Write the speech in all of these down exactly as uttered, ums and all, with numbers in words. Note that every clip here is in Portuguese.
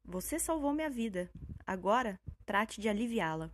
Você salvou minha vida. Agora, trate de aliviá-la.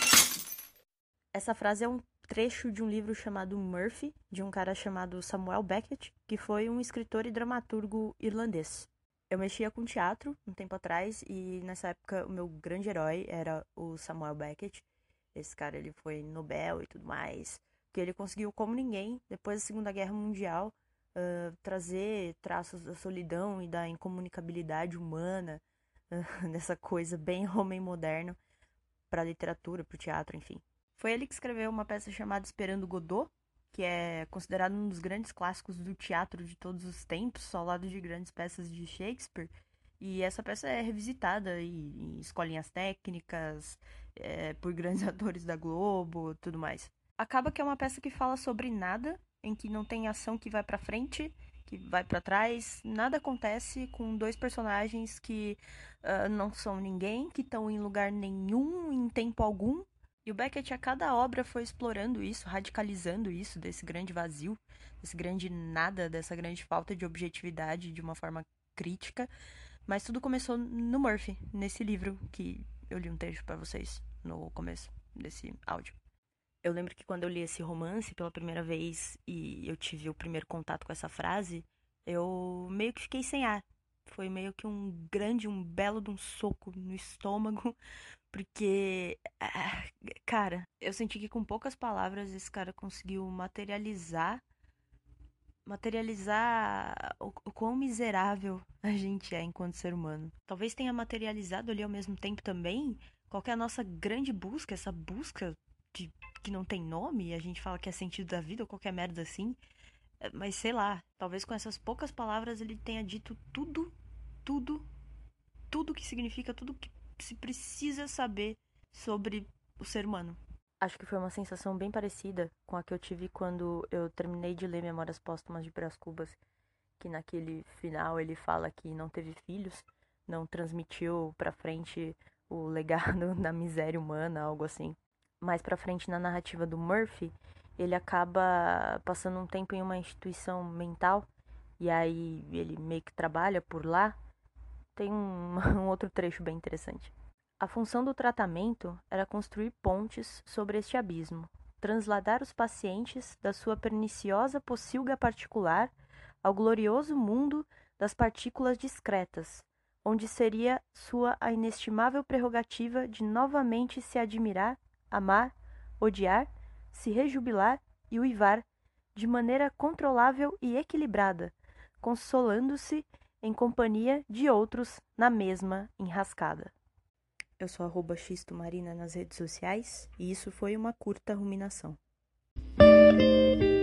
Essa frase é um trecho de um livro chamado Murphy, de um cara chamado Samuel Beckett, que foi um escritor e dramaturgo irlandês. Eu mexia com teatro um tempo atrás e nessa época o meu grande herói era o Samuel Beckett. Esse cara, ele foi Nobel e tudo mais, que ele conseguiu, como ninguém, depois da Segunda Guerra Mundial, uh, trazer traços da solidão e da incomunicabilidade humana, uh, dessa coisa bem homem moderno, para a literatura, para o teatro, enfim. Foi ele que escreveu uma peça chamada Esperando Godot, que é considerado um dos grandes clássicos do teatro de todos os tempos, ao lado de grandes peças de Shakespeare. E essa peça é revisitada em escolinhas técnicas, é, por grandes atores da Globo, tudo mais. Acaba que é uma peça que fala sobre nada, em que não tem ação que vai pra frente, que vai pra trás, nada acontece com dois personagens que uh, não são ninguém, que estão em lugar nenhum, em tempo algum. E o Beckett, a cada obra, foi explorando isso, radicalizando isso, desse grande vazio, desse grande nada, dessa grande falta de objetividade de uma forma crítica. Mas tudo começou no Murphy, nesse livro que eu li um trecho pra vocês no começo desse áudio. Eu lembro que quando eu li esse romance pela primeira vez e eu tive o primeiro contato com essa frase, eu meio que fiquei sem ar. Foi meio que um grande, um belo de um soco no estômago, porque, ah, cara, eu senti que com poucas palavras esse cara conseguiu materializar, materializar o, o quão miserável a gente é enquanto ser humano. Talvez tenha materializado ali ao mesmo tempo também qual que é a nossa grande busca, essa busca de, que não tem nome, a gente fala que é sentido da vida ou qualquer merda assim. É, mas sei lá, talvez com essas poucas palavras ele tenha dito tudo, tudo, tudo que significa, tudo que se precisa saber sobre o ser humano. Acho que foi uma sensação bem parecida com a que eu tive quando eu terminei de ler Memórias Póstumas de Brás Cubas, que naquele final ele fala que não teve filhos, não transmitiu pra frente o legado da miséria humana, algo assim. Mais pra frente na narrativa do Murphy, ele acaba passando um tempo em uma instituição mental e aí ele meio que trabalha por lá. Tem um, um outro trecho bem interessante. A função do tratamento era construir pontes sobre este abismo, transladar os pacientes da sua perniciosa pocilga particular ao glorioso mundo das partículas discretas, onde seria sua a inestimável prerrogativa de novamente se admirar, amar, odiar, se rejubilar e uivar de maneira controlável e equilibrada, consolando-se em companhia de outros na mesma enrascada. Eu sou arroba xistomarina nas redes sociais e isso foi uma curta ruminação.